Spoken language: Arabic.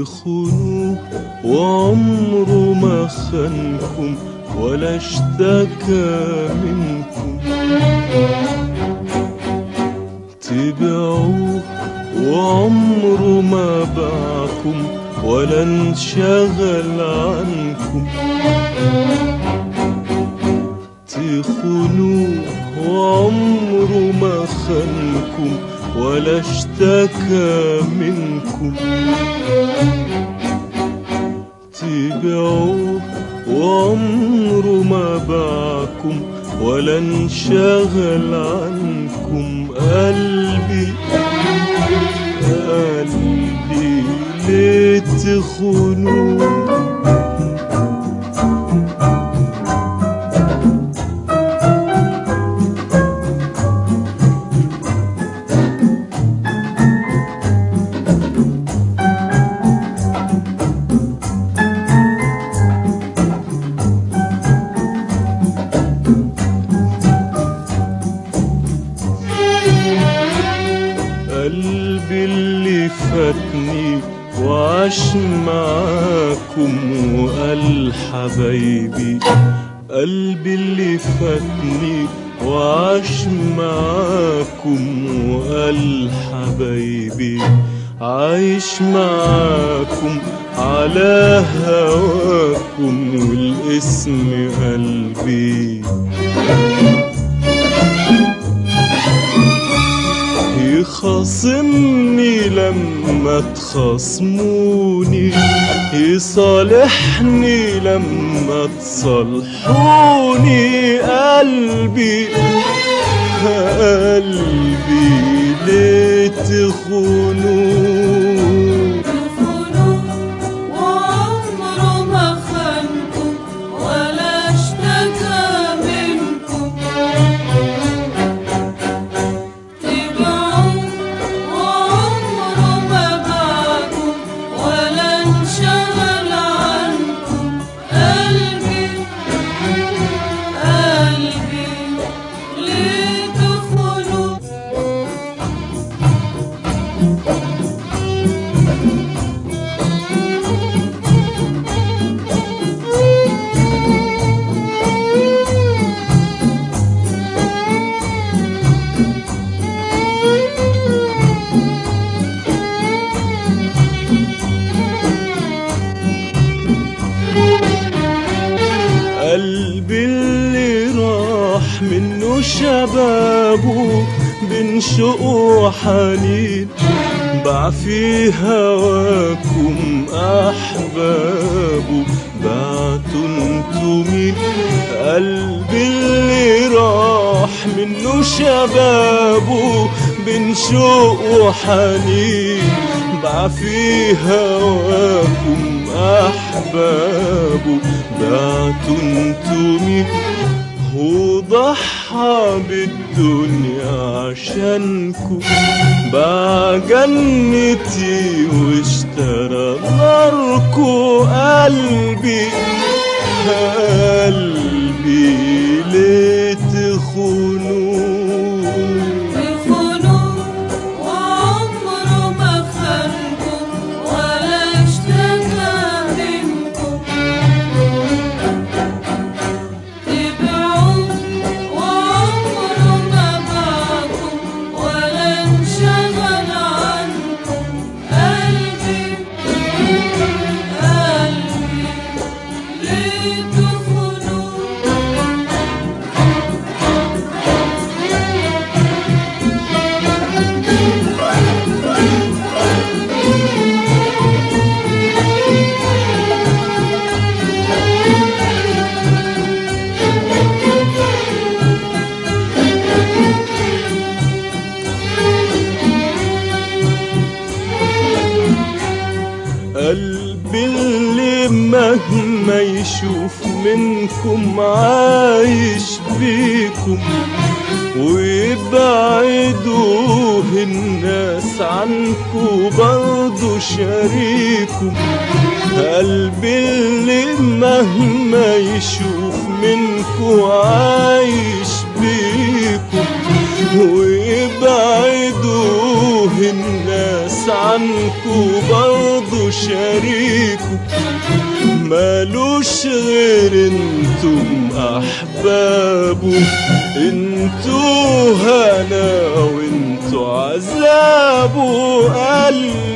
تخونوه وعمره ما خانكم ولا اشتكى منكم، تبيعوه وعمره ما باعكم ولا انشغل عنكم، تخونوه وعمره ما خانكم ولا اشتكى منكم، تبيعوه وعمره ما باعكم ولا انشغل عنكم. قلبي قلبي ليه تخونوه؟ قلبي اللي فاتني وعاش معاكم وقال حبايبي، قلبي اللي فاتني وعاش معاكم وقال حبايبي، عايش معاكم على هواكم والاسم قلبي. يخاصمني لما تخاصموني، يصالحني لما تصالحوني. قلبي قلبي ليه تخونوه؟ قلبي اللي راح منه شبابه بين شوق وحنين، باع في هواكم أحبابه، بعتوا انتوا مين؟ قلبي اللي راح منه شبابه بين شوق وحنين، باع في هواكم أحبابه، بعتوا انتوا مين؟ وضحى بالدنيا عشانكو، باع جنتي واشترى ناركو. قلبي قلبي ليه تخونوه؟ قلبي اللي مهما يشوف منكم عايش بيكم، ويبعدوه الناس عنكم برضو شريكم. قلبي اللي مهما يشوف منكم عايش بيكم، ويبعدوه الناس عنكم برضو شريكم. مالوش غير انتم احبابه، انتوا هنا وانتوا عذابه. قال